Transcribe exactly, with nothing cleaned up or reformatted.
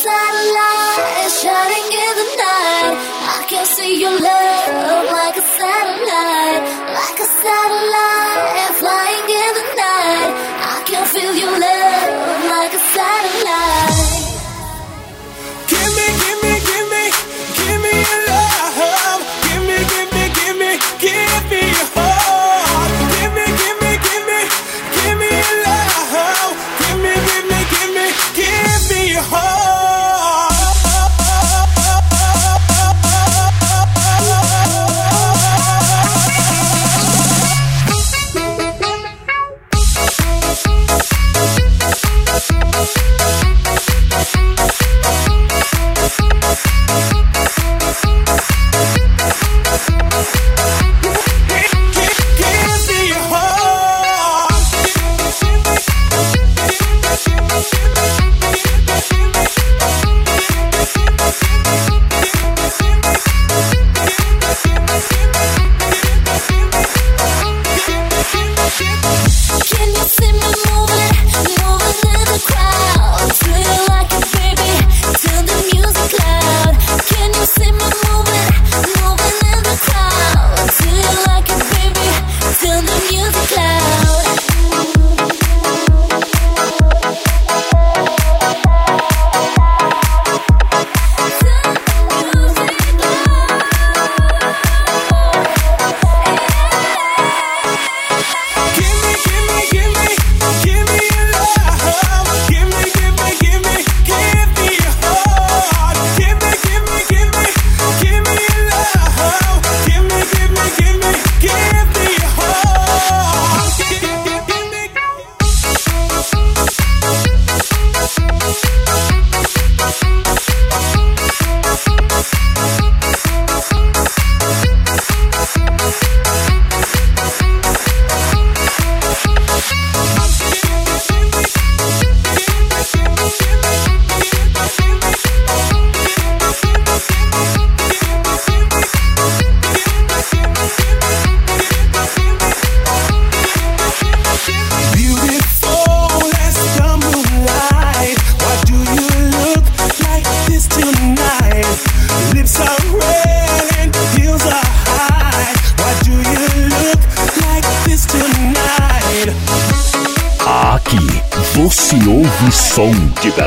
satellite shining in the night. I can see your love like a satellite, like a satellite flying in the night. I can feel your love like a satellite. Give me, give me, give me, give me your love. Give me, give me, give me, give me your heart. Give me, give me, give me, give me your love. Give me, give me, give me, give me your heart. Você ouve som de